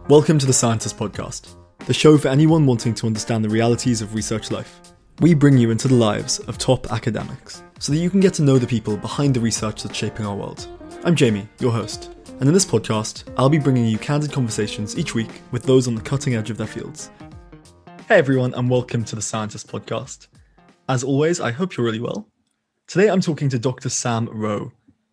Welcome to the Scientist Podcast, the show for anyone wanting to understand the realities of research life. We bring you into the lives of top academics, so that you can get to know the people behind the research that's shaping our world. I'm Jamie, your host, and in this podcast, I'll be bringing you candid conversations each week with those on the cutting edge of their fields. Hey everyone, and welcome to the Scientist Podcast. As always, I hope you're really well. Today I'm talking to Dr. Sam Rowe.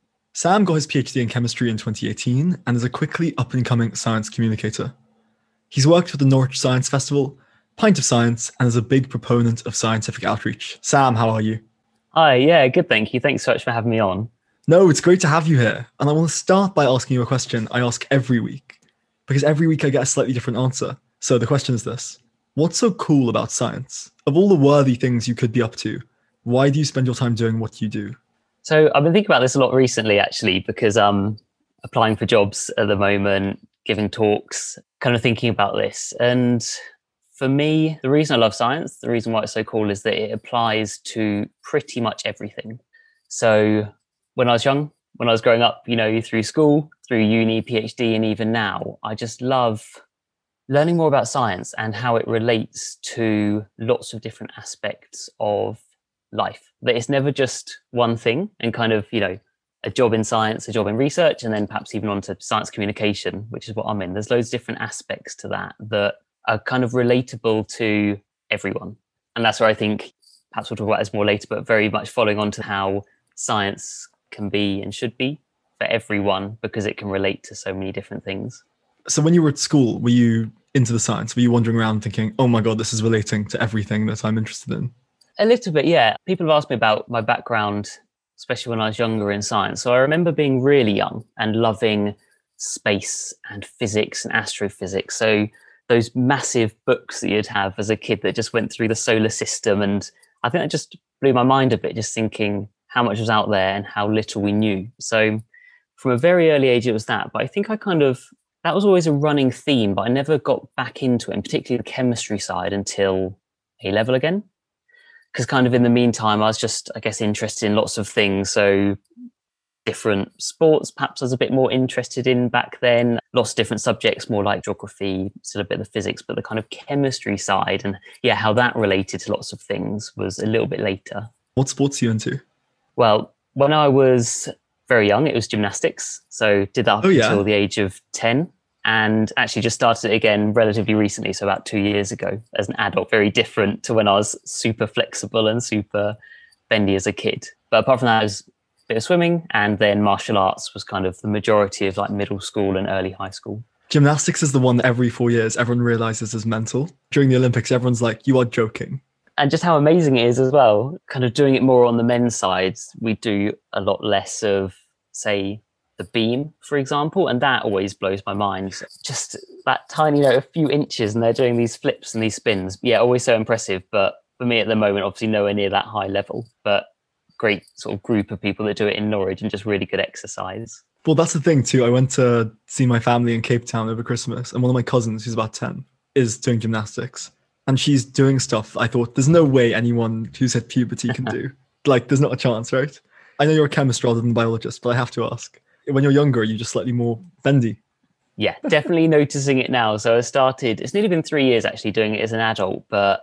Sam got his PhD in chemistry in 2018 and is a quickly up-and-coming science communicator. He's worked with the Norwich Science Festival, Pint of Science, and is a big proponent of scientific outreach. Sam, how are you? Hi, yeah, good, thank you. Thanks so much for having me on. No, it's great to have you here. And I want to start by asking you a question I ask every week, because every week I get a slightly different answer. So the question is this: what's so cool about science? Of all the worthy things you could be up to, why do you spend your time doing what you do? So I've been thinking about this a lot recently, actually, because I'm applying for jobs at the moment, giving talks, kind of thinking about this. And for me, the reason I love science, the reason why it's so cool is that it applies to pretty much everything. So when I was young, when I was growing up, through school, through uni, PhD, and even now, I just love learning more about science and how it relates to lots of different aspects of life. That it's never just one thing and kind of, a job in science, a job in research, and then perhaps even onto science communication, which is what I'm in. There's loads of different aspects to that are kind of relatable to everyone. And that's where I think, perhaps we'll talk about this more later, but very much following on to how science can be and should be for everyone, because it can relate to so many different things. So when you were at school, were you into the science? Were you wandering around thinking, oh my God, this is relating to everything that I'm interested in? A little bit, yeah. People have asked me about my background, especially when I was younger in science. So I remember being really young and loving space and physics and astrophysics. So those massive books that you'd have as a kid that just went through the solar system. And I think that just blew my mind a bit, just thinking how much was out there and how little we knew. So from a very early age, it was that. But I think that was always a running theme, but I never got back into it, and particularly the chemistry side, until A-level again. Because kind of in the meantime, I was just, I guess, interested in lots of things. So different sports, perhaps I was a bit more interested in back then. Lots of different subjects, more like geography, still a bit of physics, but the kind of chemistry side and how that related to lots of things was a little bit later. What sports are you into? Well, when I was very young, it was gymnastics. So did that up until the age of 10. And actually just started it again relatively recently, so about 2 years ago as an adult, very different to when I was super flexible and super bendy as a kid. But apart from that, it was a bit of swimming, and then martial arts was kind of the majority of like middle school and early high school. Gymnastics is the one that every 4 years everyone realizes is mental. During the Olympics, everyone's like, you are joking. And just how amazing it is as well, kind of doing it more on the men's side. We do a lot less of, say, the beam, for example, and that always blows my mind. Just that tiny, a few inches, and they're doing these flips and these spins. Yeah, always so impressive. But for me at the moment, obviously nowhere near that high level, but great sort of group of people that do it in Norwich and just really good exercise. Well, that's the thing too. I went to see my family in Cape Town over Christmas, and one of my cousins, who's about 10, is doing gymnastics. And she's doing stuff I thought, there's no way anyone who's hit puberty can do. Like, there's not a chance, right? I know you're a chemist rather than a biologist, but I have to ask. When you're younger, you're just slightly more bendy. Yeah, definitely noticing it now. So it's nearly been 3 years actually doing it as an adult, but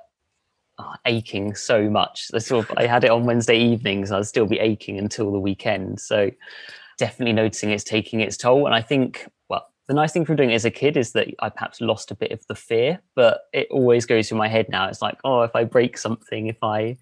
aching so much. I had it on Wednesday evenings and I'd still be aching until the weekend. So definitely noticing it's taking its toll. And I think, the nice thing from doing it as a kid is that I perhaps lost a bit of the fear, but it always goes through my head now. It's like, if I break something, if I,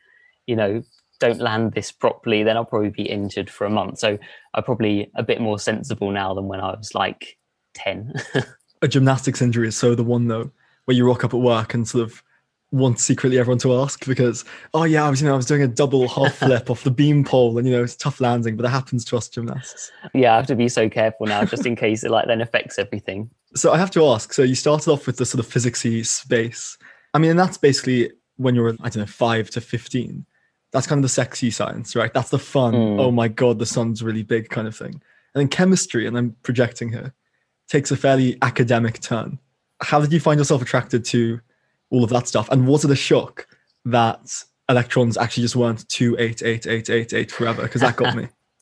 don't land this properly, then I'll probably be injured for a month. So I'm probably a bit more sensible now than when I was like 10. A gymnastics injury is so the one though, where you rock up at work and sort of want secretly everyone to ask because, I was doing a double half flip off the beam pole and, it's a tough landing, but that happens to us gymnasts. Yeah, I have to be so careful now just in case it then affects everything. So I have to ask, so you started off with the sort of physicsy space. And that's basically when you're, 5 to 15. That's kind of the sexy science, right? That's the fun, oh my God, the sun's really big kind of thing. And then chemistry, and I'm projecting here, takes a fairly academic turn. How did you find yourself attracted to all of that stuff? And was it a shock that electrons actually just weren't 2, 8, 8, 8, 8, 8 forever? Because that got me.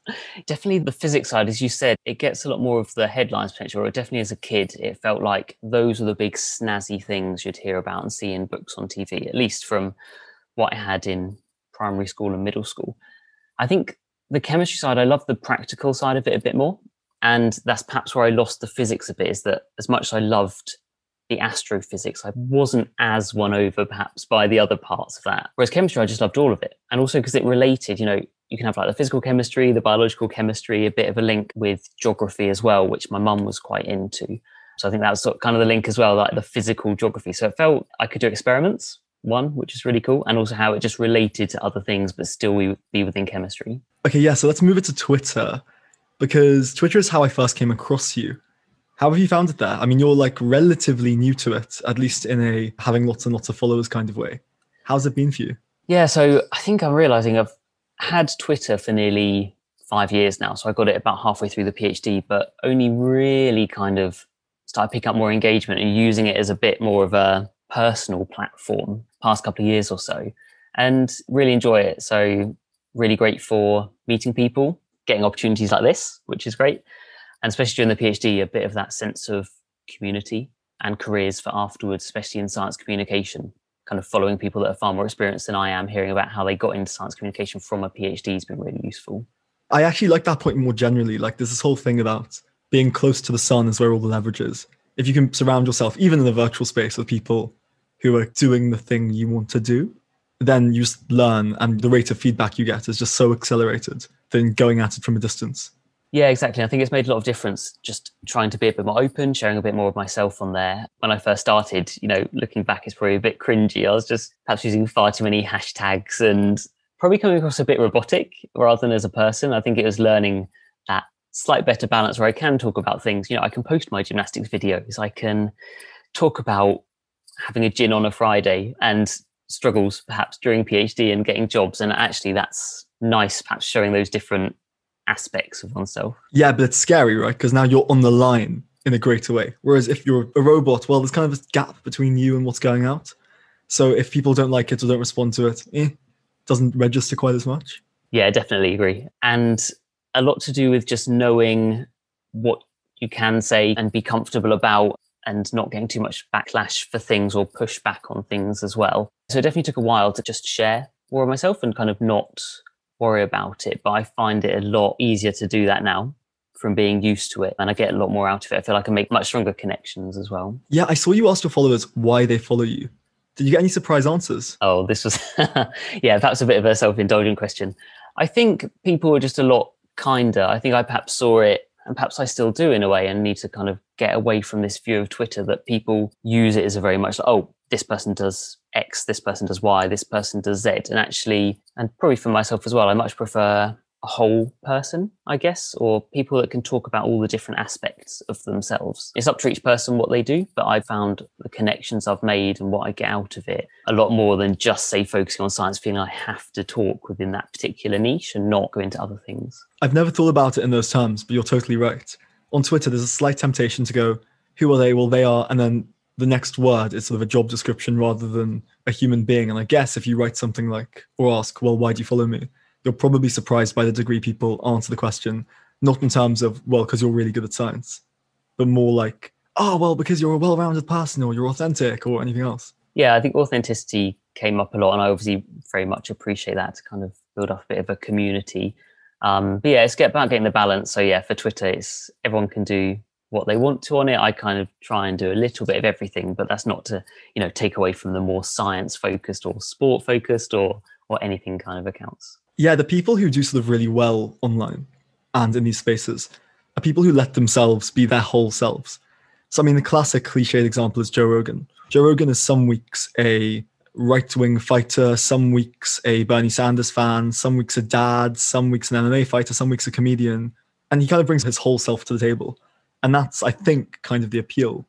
Definitely the physics side, as you said, it gets a lot more of the headlines potential, or definitely as a kid, it felt like those were the big snazzy things you'd hear about and see in books on TV, at least from what I had in primary school and middle school. I think the chemistry side, I love the practical side of it a bit more. And that's perhaps where I lost the physics a bit, is that as much as I loved the astrophysics, I wasn't as won over perhaps by the other parts of that. Whereas chemistry, I just loved all of it. And also because it related, you can have like the physical chemistry, the biological chemistry, a bit of a link with geography as well, which my mum was quite into. So I think that was sort of kind of the link as well, like the physical geography. So it felt I could do experiments, one, which is really cool, and also how it just related to other things, but still be within chemistry. Okay, yeah, so let's move it to Twitter, because Twitter is how I first came across you. How have you found it there? I mean, you're like relatively new to it, at least in a having lots and lots of followers kind of way. How's it been for you? Yeah, so I think I'm realizing I've had Twitter for nearly 5 years now. So I got it about halfway through the PhD, but only really kind of started picking up more engagement and using it as a bit more of a personal platform past couple of years or so, and really enjoy it. So really great for meeting people, getting opportunities like this, which is great. And especially during the PhD, a bit of that sense of community and careers for afterwards, especially in science communication, kind of following people that are far more experienced than I am, hearing about how they got into science communication from a PhD has been really useful. I actually like that point more generally. Like there's this whole thing about being close to the sun is where all the leverage is. If you can surround yourself, even in a virtual space, with people who are doing the thing you want to do, then you just learn, and the rate of feedback you get is just so accelerated than going at it from a distance. Yeah, exactly. I think it's made a lot of difference just trying to be a bit more open, sharing a bit more of myself on there. When I first started, looking back, it's probably a bit cringy. I was just perhaps using far too many hashtags and probably coming across a bit robotic rather than as a person. I think it was learning that slight better balance where I can talk about things. I can post my gymnastics videos. I can talk about having a gin on a Friday and struggles perhaps during PhD and getting jobs. And actually that's nice, perhaps showing those different aspects of oneself. Yeah, but it's scary, right? Because now you're on the line in a greater way. Whereas if you're a robot, well, there's kind of a gap between you and what's going out. So if people don't like it or don't respond to it, doesn't register quite as much. Yeah, definitely agree. And a lot to do with just knowing what you can say and be comfortable about, and not getting too much backlash for things or pushback on things as well. So it definitely took a while to just share more of myself and kind of not worry about it. But I find it a lot easier to do that now from being used to it. And I get a lot more out of it. I feel like I make much stronger connections as well. Yeah, I saw you ask your followers why they follow you. Did you get any surprise answers? Oh, this was, yeah, that's a bit of a self-indulgent question. I think people are just a lot kinder. I think I perhaps saw it, and perhaps I still do in a way, and need to kind of get away from this view of Twitter that people use it as a very much like, oh, this person does X, this person does Y, this person does Z. And actually, and probably for myself as well, I much prefer a whole person, I guess, or people that can talk about all the different aspects of themselves. It's up to each person what they do, but I found the connections I've made and what I get out of it a lot more than just, say, focusing on science, feeling I have to talk within that particular niche and not go into other things. I've never thought about it in those terms, but you're totally right. On Twitter, there's a slight temptation to go, who are they? Well, they are, and then the next word is sort of a job description rather than a human being. And I guess if you write something like, or ask, well, why do you follow me? You're probably surprised by the degree people answer the question, not in terms of, well, because you're really good at science, but more like, oh, well, because you're a well-rounded person or you're authentic or anything else. Yeah, I think authenticity came up a lot, and I obviously very much appreciate that to kind of build up a bit of a community. But yeah, it's about getting the balance. So yeah, for Twitter, it's everyone can do what they want to on it. I kind of try and do a little bit of everything, but that's not to, take away from the more science focused or sport focused or anything kind of accounts. Yeah, the people who do sort of really well online and in these spaces are people who let themselves be their whole selves. So, I mean, the classic cliched example is Joe Rogan. Joe Rogan is some weeks a right-wing fighter, some weeks a Bernie Sanders fan, some weeks a dad, some weeks an MMA fighter, some weeks a comedian. And he kind of brings his whole self to the table. And that's, I think, kind of the appeal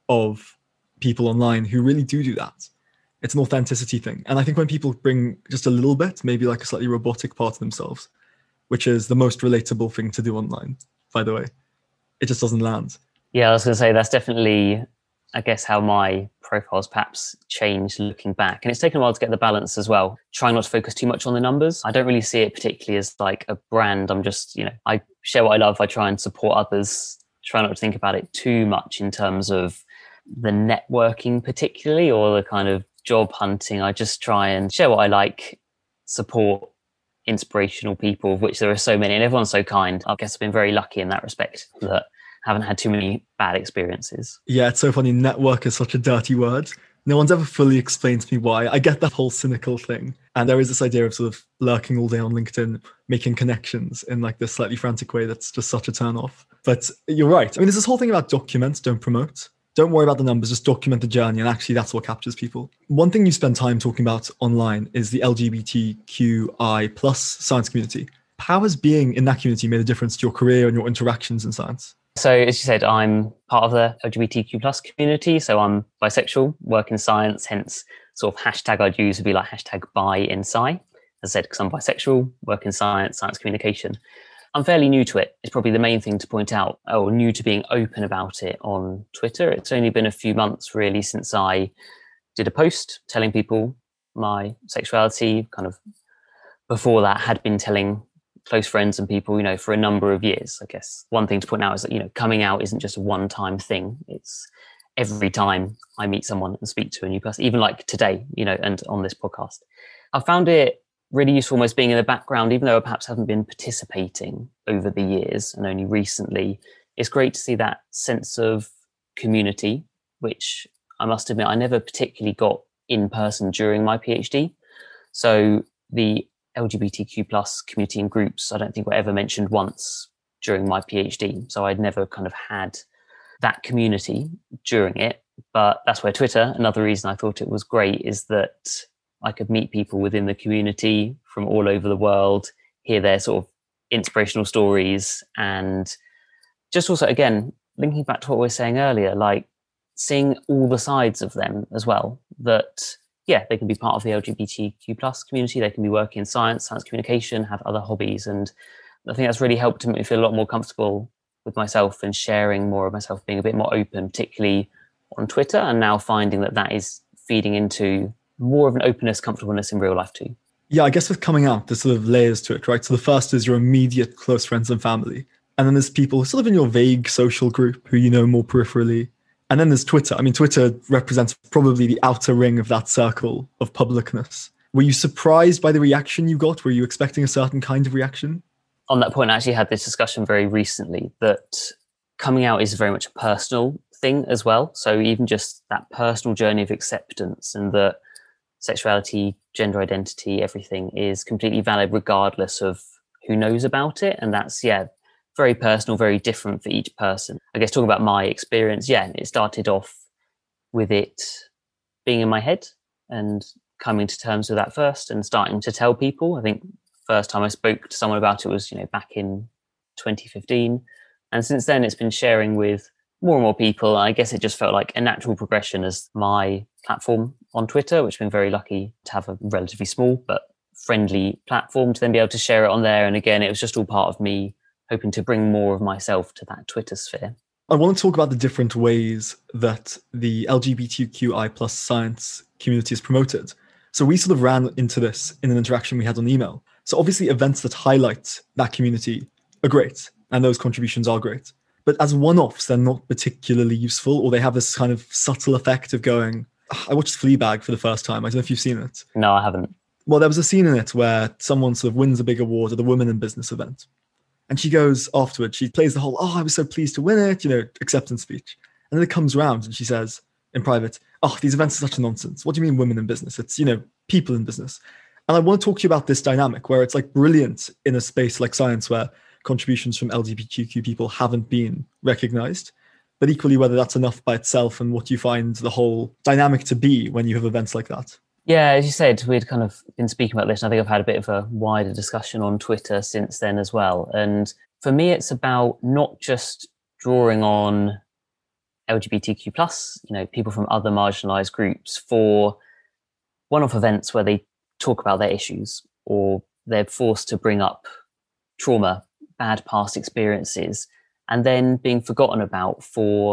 of people online who really do that. It's an authenticity thing. And I think when people bring just a little bit, maybe like a slightly robotic part of themselves, which is the most relatable thing to do online, by the way, it just doesn't land. Yeah, I was going to say that's definitely I guess, how my profiles perhaps changed looking back. And it's taken a while to get the balance as well, trying not to focus too much on the numbers. I don't really see it particularly as like a brand. I'm just, I share what I love. I try and support others, try not to think about it too much in terms of the networking particularly, or the kind of job hunting. I just try and share what I like, support inspirational people, of which there are so many, and everyone's so kind. I guess I've been very lucky in that respect that I haven't had too many bad experiences. Yeah, it's so funny. Network is such a dirty word. No one's ever fully explained to me why. I get that whole cynical thing. And there is this idea of sort of lurking all day on LinkedIn, making connections in like this slightly frantic way that's just such a turn off. But you're right. I mean, there's this whole thing about document, don't promote. Don't worry about the numbers, just document the journey. And actually, that's what captures people. One thing you spend time talking about online is the LGBTQI plus science community. How has being in that community made a difference to your career and your interactions in science? So as you said, I'm part of the LGBTQ plus community. So I'm bisexual, work in science, hence sort of hashtag I'd use would be like hashtag bi in sci. As I said, because I'm bisexual, work in science communication. I'm fairly new to it. It's probably the main thing to point out, or new to being open about it on Twitter. It's only been a few months really since I did a post telling people my sexuality. Kind of before that had been telling close friends and people, for a number of years. I guess one thing to point out is that, coming out isn't just a one-time thing. It's every time I meet someone and speak to a new person, even like today, and on this podcast. I found it really useful almost being in the background, even though I perhaps haven't been participating over the years and only recently. It's great to see that sense of community, which I must admit I never particularly got in person during my PhD. So the LGBTQ plus community and groups, I don't think were ever mentioned once during my PhD. So I'd never kind of had that community during it. But that's where Twitter, another reason I thought it was great, is that I could meet people within the community from all over the world, hear their sort of inspirational stories, and just also, again, linking back to what we were saying earlier, like seeing all the sides of them as well, that yeah, they can be part of the LGBTQ plus community. They can be working in science communication, have other hobbies. And I think that's really helped to make me feel a lot more comfortable with myself and sharing more of myself, being a bit more open, particularly on Twitter, and now finding that is feeding into more of an openness, comfortableness in real life too. Yeah, I guess with coming out, there's sort of layers to it, right? So the first is your immediate close friends and family. And then there's people sort of in your vague social group who you know more peripherally. And then there's Twitter. I mean, Twitter represents probably the outer ring of that circle of publicness. Were you surprised by the reaction you got? Were you expecting a certain kind of reaction? On that point, I actually had this discussion very recently that coming out is very much a personal thing as well. So even just that personal journey of acceptance, and that sexuality, gender identity, everything is completely valid regardless of who knows about it. And that's, very personal, very different for each person. I guess talking about my experience, it started off with it being in my head and coming to terms with that first and starting to tell people. I think first time I spoke to someone about it was, back in 2015. And since then it's been sharing with more and more people. I guess it just felt like a natural progression as my platform on Twitter, which I've been very lucky to have a relatively small but friendly platform to then be able to share it on there. And again, it was just all part of me hoping to bring more of myself to that Twitter sphere. I want to talk about the different ways that the LGBTQI plus science community is promoted. So we sort of ran into this in an interaction we had on email. So obviously events that highlight that community are great, and those contributions are great. But as one-offs, they're not particularly useful, or they have this kind of subtle effect of going, I watched Fleabag for the first time. I don't know if you've seen it. No, I haven't. Well, there was a scene in it where someone sort of wins a big award at the Women in Business event. And she goes afterwards, she plays the whole, I was so pleased to win it, acceptance speech. And then it comes around and she says in private, these events are such a nonsense. What do you mean women in business? It's, people in business. And I want to talk to you about this dynamic where it's like brilliant in a space like science where contributions from LGBTQ people haven't been recognized, but equally whether that's enough by itself and what you find the whole dynamic to be when you have events like that. Yeah, as you said, we'd kind of been speaking about this, and I think I've had a bit of a wider discussion on Twitter since then as well. And for me, it's about not just drawing on LGBTQ plus, people from other marginalized groups for one-off events where they talk about their issues, or they're forced to bring up trauma, bad past experiences, and then being forgotten about for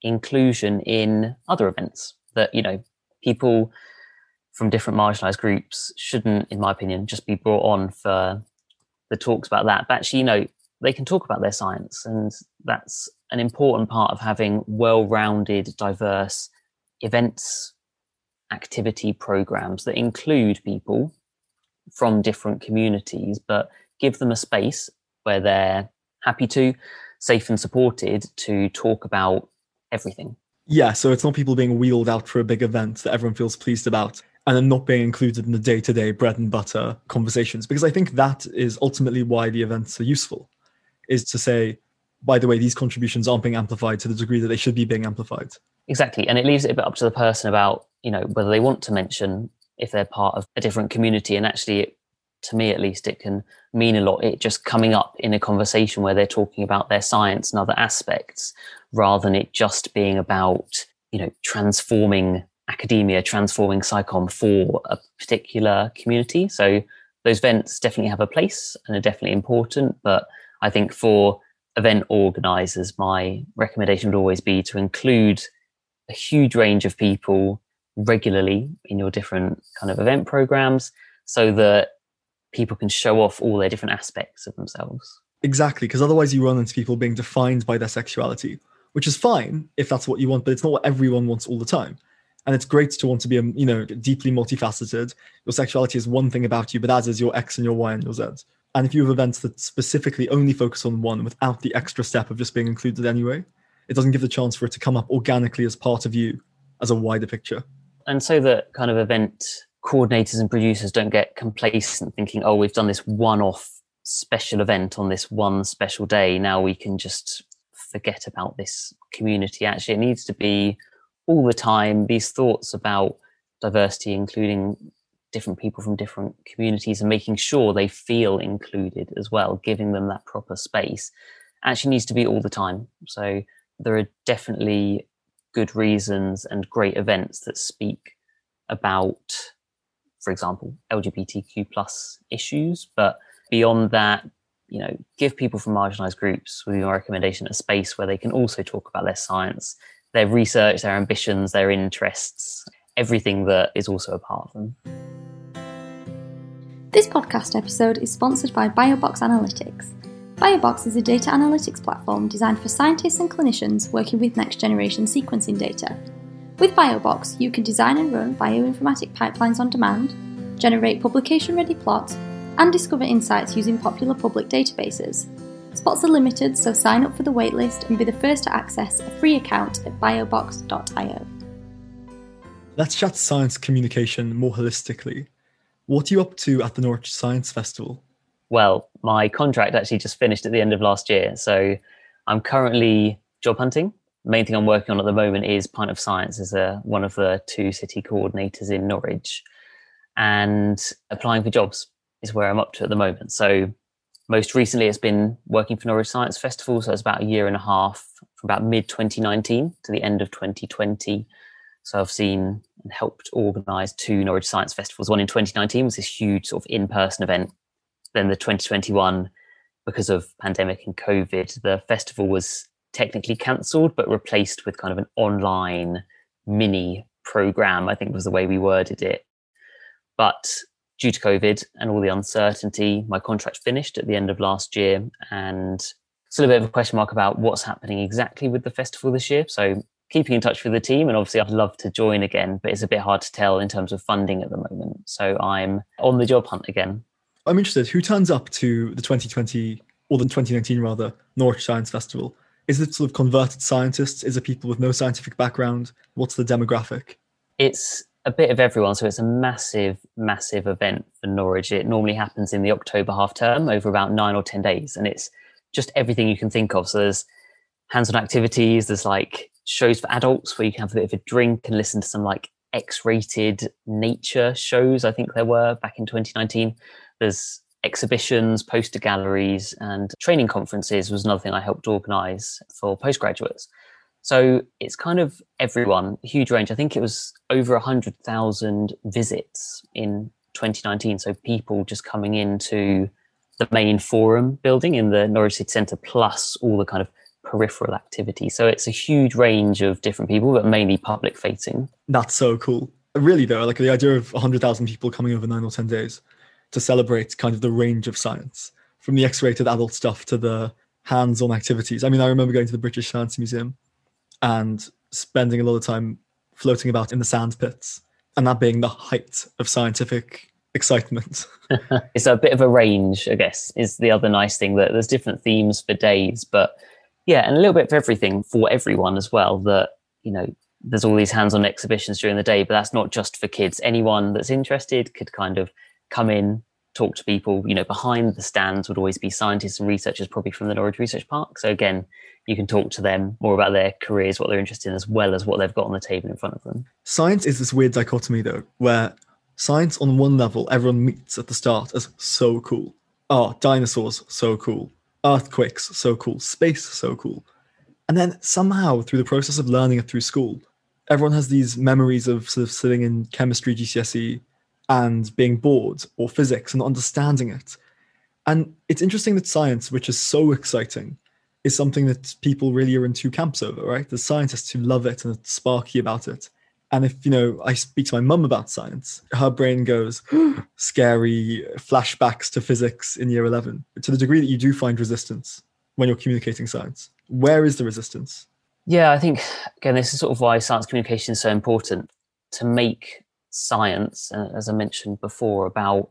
inclusion in other events that, people from different marginalized groups shouldn't, in my opinion, just be brought on for the talks about that. But actually, they can talk about their science. And that's an important part of having well-rounded, diverse events, activity programs that include people from different communities, but give them a space where they're happy to, safe and supported to talk about everything. Yeah, so it's not people being wheeled out for a big event that everyone feels pleased about and then not being included in the day-to-day bread and butter conversations. Because I think that is ultimately why the events are useful, is to say, by the way, these contributions aren't being amplified to the degree that they should be being amplified. Exactly. And it leaves it a bit up to the person about, whether they want to mention if they're part of a different community. And actually, to me at least, it can mean a lot. It just coming up in a conversation where they're talking about their science and other aspects, rather than it just being about, transforming academia, transforming SciComm for a particular community. So those events definitely have a place and are definitely important. But I think for event organizers, my recommendation would always be to include a huge range of people regularly in your different kind of event programs so that people can show off all their different aspects of themselves. Exactly, because otherwise you run into people being defined by their sexuality, which is fine if that's what you want, but it's not what everyone wants all the time. And it's great to want to be, deeply multifaceted. Your sexuality is one thing about you, but as is your X and your Y and your Z. And if you have events that specifically only focus on one without the extra step of just being included anyway, it doesn't give the chance for it to come up organically as part of you as a wider picture. And so that kind of event coordinators and producers don't get complacent thinking, oh, we've done this one-off special event on this one special day. Now we can just forget about this community. Actually, it needs to be all the time. These thoughts about diversity, including different people from different communities and making sure they feel included as well, giving them that proper space, actually needs to be all the time. So there are definitely good reasons and great events that speak about, for example, LGBTQ plus issues. But beyond that, give people from marginalized groups, with your recommendation, a space where they can also talk about their science, their research, their ambitions, their interests, everything that is also a part of them. This podcast episode is sponsored by BioBox Analytics. BioBox is a data analytics platform designed for scientists and clinicians working with next-generation sequencing data. With BioBox, you can design and run bioinformatic pipelines on demand, generate publication-ready plots, and discover insights using popular public databases. Spots are limited, so sign up for the waitlist and be the first to access a free account at biobox.io. Let's chat science communication more holistically. What are you up to at the Norwich Science Festival? Well, my contract actually just finished at the end of last year, so I'm currently job hunting. The main thing I'm working on at the moment is Pint of Science as one of the 2 city coordinators in Norwich. And applying for jobs is where I'm up to at the moment. So most recently it's been working for Norwich Science Festival, so it's about a year and a half, from about mid-2019 to the end of 2020. So I've seen and helped organise 2 Norwich Science Festivals. One in 2019 was this huge sort of in-person event. Then the 2021, because of pandemic and COVID, the festival was technically cancelled, but replaced with kind of an online mini programme, I think was the way we worded it. But due to COVID and all the uncertainty, my contract finished at the end of last year, and still a bit of a question mark about what's happening exactly with the festival this year. So keeping in touch with the team, and obviously I'd love to join again, but it's a bit hard to tell in terms of funding at the moment. So I'm on the job hunt again. I'm interested, who turns up to the 2020, or the 2019 rather, Norwich Science Festival? Is it sort of converted scientists? Is it people with no scientific background? What's the demographic? It's a bit of everyone. So it's a massive, massive event for Norwich. It normally happens in the October half term over about 9 or 10 days. And it's just everything you can think of. So there's hands-on activities. There's like shows for adults where you can have a bit of a drink and listen to some like X-rated nature shows. I think there were back in 2019. There's exhibitions, poster galleries, and training conferences was another thing I helped organise for postgraduates. So it's kind of everyone, a huge range. I think it was over 100,000 visits in 2019. So people just coming into the main forum building in the Norwich City Centre, plus all the kind of peripheral activity. So it's a huge range of different people, but mainly public facing. That's so cool. Really though, like the idea of 100,000 people coming over 9 or 10 days to celebrate kind of the range of science, from the X-rated adult stuff to the hands-on activities. I mean, I remember going to the British Science Museum and spending a lot of time floating about in the sand pits, and that being the height of scientific excitement. It's a bit of a range, I guess, is the other nice thing, that there's different themes for days, but yeah, and a little bit for everything for everyone as well, that, you know, there's all these hands-on exhibitions during the day, but that's not just for kids. Anyone that's interested could kind of come in, talk to people. You know, behind the stands would always be scientists and researchers, probably from the Norwich Research Park. So again, you can talk to them more about their careers, what they're interested in, as well as what they've got on the table in front of them. Science is this weird dichotomy though, where science on one level, everyone meets at the start as so cool. Oh, dinosaurs, so cool. Earthquakes, so cool. Space, so cool. And then somehow through the process of learning it through school, everyone has these memories of sort of sitting in chemistry GCSE and being bored, or physics and understanding it. And it's interesting that science, which is so exciting, is something that people really are in two camps over, right? There's scientists who love it and are sparky about it. And if, you know, I speak to my mum about science, her brain goes, scary flashbacks to physics in year 11. To the degree that you do find resistance when you're communicating science, where is the resistance? Yeah, I think, again, this is sort of why science communication is so important, to make science, as I mentioned before, about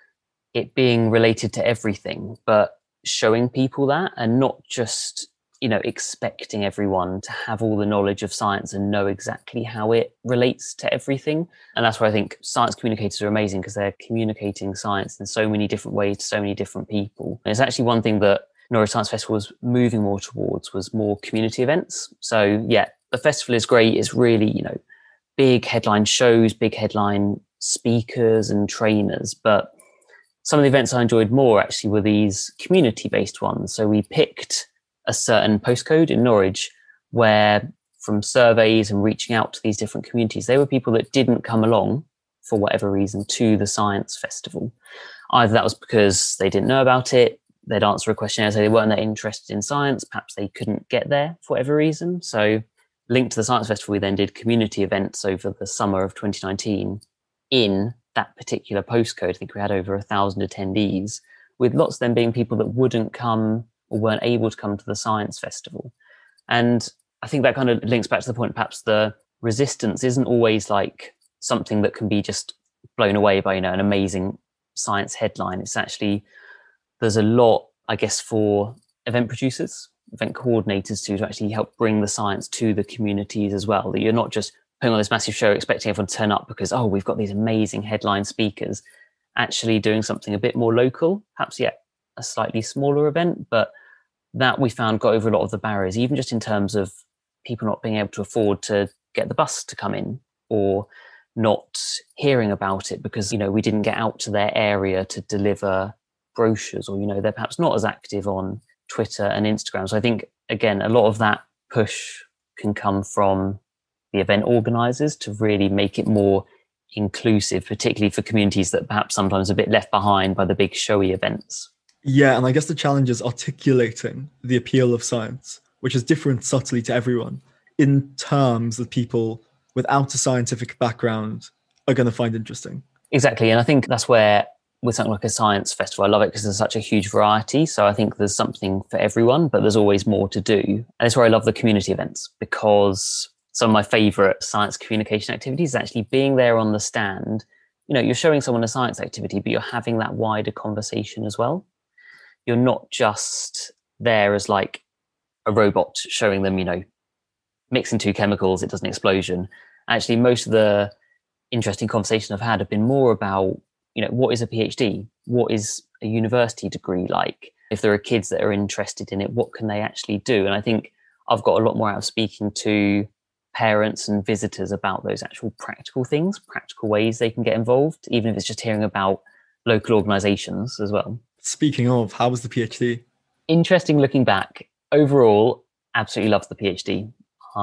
it being related to everything, but showing people that, and not just, you know, expecting everyone to have all the knowledge of science and know exactly how it relates to everything. And that's why I think science communicators are amazing, because they're communicating science in so many different ways to so many different people. And it's actually one thing that Norwich Science Festival was moving more towards, was more community events. So yeah, the festival is great. It's really, you know, big headline shows, big headline speakers and trainers. But some of the events I enjoyed more actually were these community-based ones. So we picked a certain postcode in Norwich where, from surveys and reaching out to these different communities, they were people that didn't come along for whatever reason to the science festival. Either that was because they didn't know about it, they'd answer a questionnaire, so they weren't that interested in science, perhaps they couldn't get there for whatever reason. So linked to the science festival, we then did community events over the summer of 2019 in that particular postcode. I think we had over 1,000 attendees, with lots of them being people that wouldn't come or weren't able to come to the science festival. And I think that kind of links back to the point, perhaps the resistance isn't always like something that can be just blown away by, you know, an amazing science headline. It's actually, there's a lot, I guess, for event producers, event coordinators to actually help bring the science to the communities as well. That you're not just putting on this massive show expecting everyone to turn up because, oh, we've got these amazing headline speakers. Actually doing something a bit more local, perhaps, yeah, a slightly smaller event, but that we found got over a lot of the barriers, even just in terms of people not being able to afford to get the bus to come in, or not hearing about it because, you know, we didn't get out to their area to deliver brochures, or, you know, they're perhaps not as active on Twitter and Instagram. So I think, again, a lot of that push can come from the event organizers to really make it more inclusive, particularly for communities that perhaps sometimes are a bit left behind by the big showy events. Yeah, and I guess the challenge is articulating the appeal of science, which is different subtly to everyone, in terms that people without a scientific background are going to find interesting. Exactly. And I think that's where, with something like a science festival, I love it because there's such a huge variety. So I think there's something for everyone, but there's always more to do. And that's where I love the community events, because some of my favorite science communication activities is actually being there on the stand. You know, you're showing someone a science activity, but you're having that wider conversation as well. You're not just there as like a robot showing them, you know, mixing two chemicals, it does an explosion. Actually, most of the interesting conversations I've had have been more about, you know, what is a PhD? What is a university degree like? If there are kids that are interested in it, what can they actually do? And I think I've got a lot more out of speaking to parents and visitors about those actual practical things, practical ways they can get involved, even if it's just hearing about local organizations as well. Speaking of, how was the PhD? Interesting looking back. Overall, absolutely loved the PhD.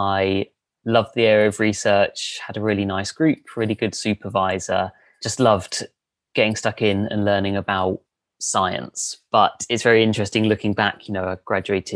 I loved the area of research, had a really nice group, really good supervisor, just loved getting stuck in and learning about science. But it's very interesting looking back. You know, I graduated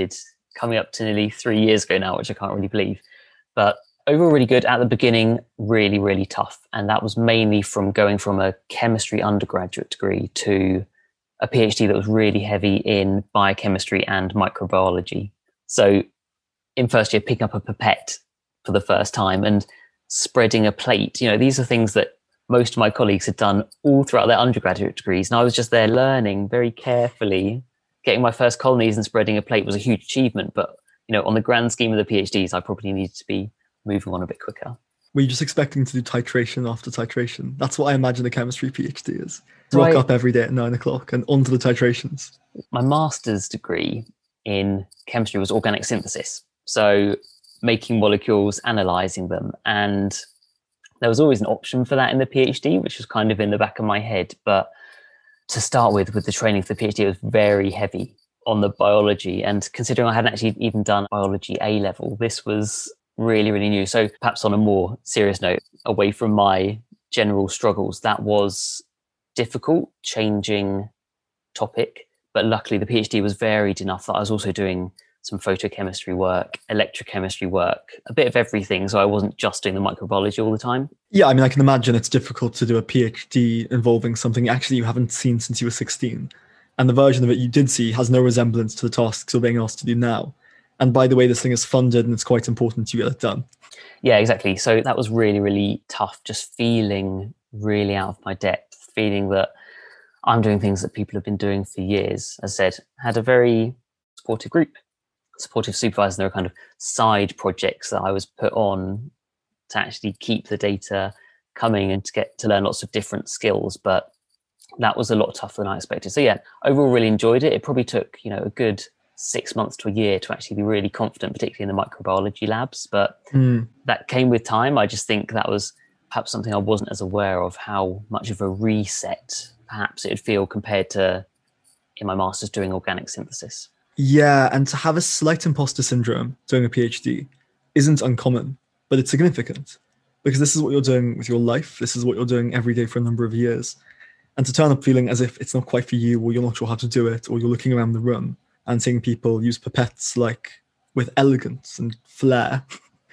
coming up to nearly 3 years ago now, which I can't really believe. But overall really good. At the beginning, really, really tough. And that was mainly from going from a chemistry undergraduate degree to a PhD that was really heavy in biochemistry and microbiology. So in first year, picking up a pipette for the first time and spreading a plate, these are things that most of my colleagues had done all throughout their undergraduate degrees. And I was just there learning very carefully. Getting my first colonies and spreading a plate was a huge achievement. But, on the grand scheme of the PhDs, I probably needed to be moving on a bit quicker. Were you just expecting to do titration after titration? That's what I imagine a chemistry PhD is. Rock up every day at 9 o'clock and onto the titrations. My master's degree in chemistry was organic synthesis. So making molecules, analysing them. And there was always an option for that in the PhD, which was kind of in the back of my head. But to start with the training for the PhD, it was very heavy on the biology. And considering I hadn't actually even done biology A level, this was really, really new. So perhaps on a more serious note, away from my general struggles, that was difficult, changing topic. But luckily the PhD was varied enough that I was also doing some photochemistry work, electrochemistry work, a bit of everything. So I wasn't just doing the microbiology all the time. Yeah, I can imagine it's difficult to do a PhD involving something actually you haven't seen since you were 16. And the version of it you did see has no resemblance to the tasks you're being asked to do now. And by the way, this thing is funded and it's quite important you get it done. Yeah, exactly. So that was really, really tough, just feeling really out of my depth, feeling that I'm doing things that people have been doing for years. As I said, had a very supportive group, supportive supervisors. There were kind of side projects that I was put on to actually keep the data coming and to get to learn lots of different skills. But that was a lot tougher than I expected. So yeah, overall really enjoyed it. It probably took, a good 6 months to a year to actually be really confident, particularly in the microbiology labs. But that came with time. I just think that was perhaps something I wasn't as aware of, how much of a reset perhaps it would feel compared to in my master's doing organic synthesis. Yeah, and to have a slight imposter syndrome doing a PhD isn't uncommon, but it's significant because this is what you're doing with your life. This is what you're doing every day for a number of years. And to turn up feeling as if it's not quite for you, or you're not sure how to do it, or you're looking around the room and seeing people use pipettes with elegance and flair,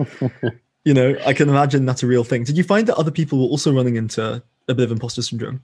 I can imagine that's a real thing. Did you find that other people were also running into a bit of imposter syndrome?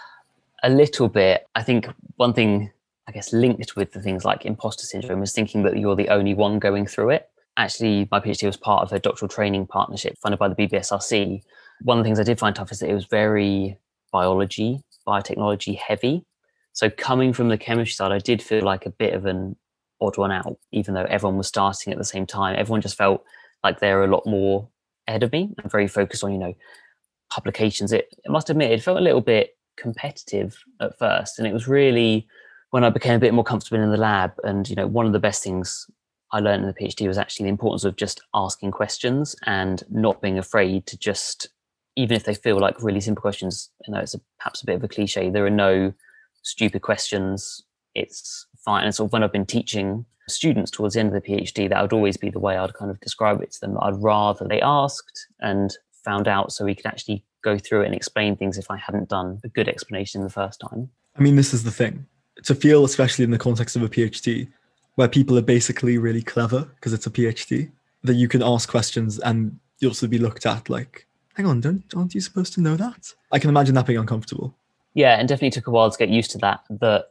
A little bit. I think one thing, I guess, linked with the things like imposter syndrome is thinking that you're the only one going through it. Actually, my PhD was part of a doctoral training partnership funded by the BBSRC. One of the things I did find tough is that it was very biotechnology heavy. So coming from the chemistry side, I did feel like a bit of an odd one out, even though everyone was starting at the same time. Everyone just felt like they were a lot more ahead of me and very focused on, publications. I must admit, it felt a little bit competitive at first. And it was really when I became a bit more comfortable in the lab. And, one of the best things I learned in the PhD was actually the importance of just asking questions and not being afraid to just, even if they feel like really simple questions, it's perhaps a bit of a cliche, there are no stupid questions. It's fine. And sort of when I've been teaching students towards the end of the PhD, that would always be the way I'd kind of describe it to them. I'd rather they asked and found out so we could actually go through it and explain things if I hadn't done a good explanation the first time. This is the thing. To feel, especially in the context of a PhD, where people are basically really clever because it's a PhD, that you can ask questions and you'll also be looked at like, hang on, aren't you supposed to know that? I can imagine that being uncomfortable. Yeah, and definitely took a while to get used to that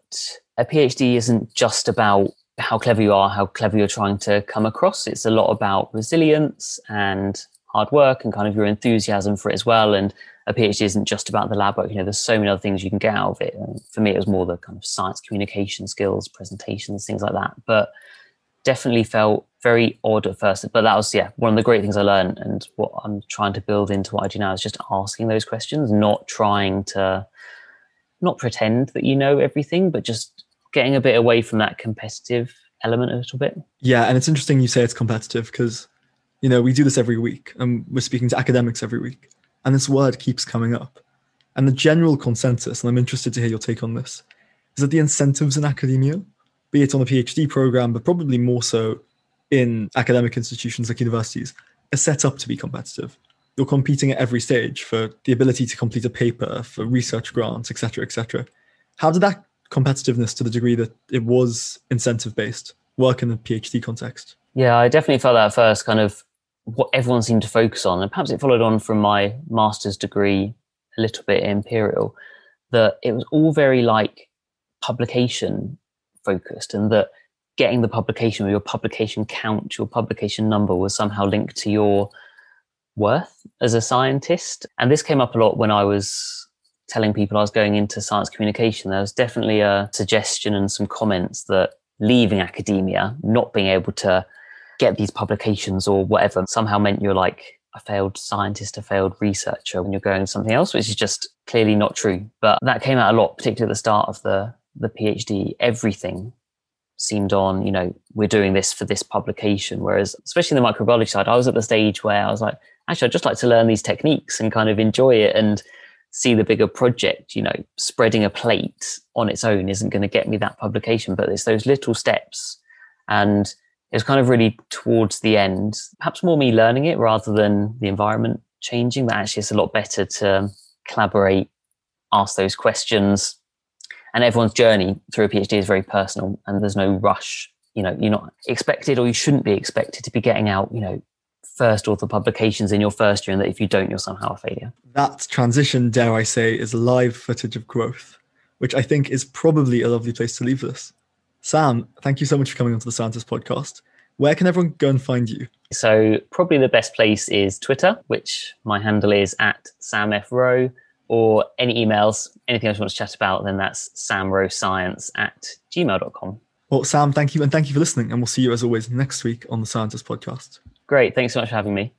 a PhD isn't just about how clever you are, how clever you're trying to come across. It's a lot about resilience and hard work and kind of your enthusiasm for it as well. And a PhD isn't just about the lab work. There's so many other things you can get out of it. And for me, it was more the kind of science communication skills, presentations, things like that. But definitely felt very odd at first. But that was, one of the great things I learned. And what I'm trying to build into what I do now is just asking those questions, not trying to not pretend that you know everything, but just getting a bit away from that competitive element a little bit. Yeah, and it's interesting you say it's competitive because, we do this every week and we're speaking to academics every week. And this word keeps coming up. And the general consensus, and I'm interested to hear your take on this, is that the incentives in academia, be it on a PhD program, but probably more so in academic institutions like universities, are set up to be competitive. You're competing at every stage for the ability to complete a paper, for research grants, etc., etc. How did that competitiveness, to the degree that it was incentive-based, work in the PhD context? Yeah, I definitely felt that at first, kind of what everyone seemed to focus on, and perhaps it followed on from my master's degree a little bit in Imperial, that it was all very like publication focused, and that getting the publication or your publication count, your publication number was somehow linked to your worth as a scientist. And this came up a lot when I was telling people I was going into science communication. There was definitely a suggestion and some comments that leaving academia, not being able to get these publications or whatever, somehow meant you're like a failed scientist, a failed researcher when you're going something else, which is just clearly not true. But that came out a lot, particularly at the start of the PhD. Everything seemed on, we're doing this for this publication. Whereas, especially in the microbiology side, I was at the stage where I was like, actually, I'd just like to learn these techniques and kind of enjoy it and see the bigger project. Spreading a plate on its own isn't going to get me that publication, but it's those little steps. And it was kind of really towards the end, perhaps more me learning it rather than the environment changing, but actually it's a lot better to collaborate, ask those questions. And everyone's journey through a PhD is very personal, and there's no rush. You're not expected, or you shouldn't be expected to be getting out, first author publications in your first year, and that if you don't, you're somehow a failure. That transition, dare I say, is live footage of growth, which I think is probably a lovely place to leave this. Sam, thank you so much for coming onto the Scientist Podcast. Where can everyone go and find you? So probably the best place is Twitter, which my handle is @SamFRowe, or any emails, anything else you want to chat about, then that's samrowescience@gmail.com. Well, Sam, thank you, and thank you for listening, and we'll see you as always next week on the Scientist Podcast. Great, thanks so much for having me.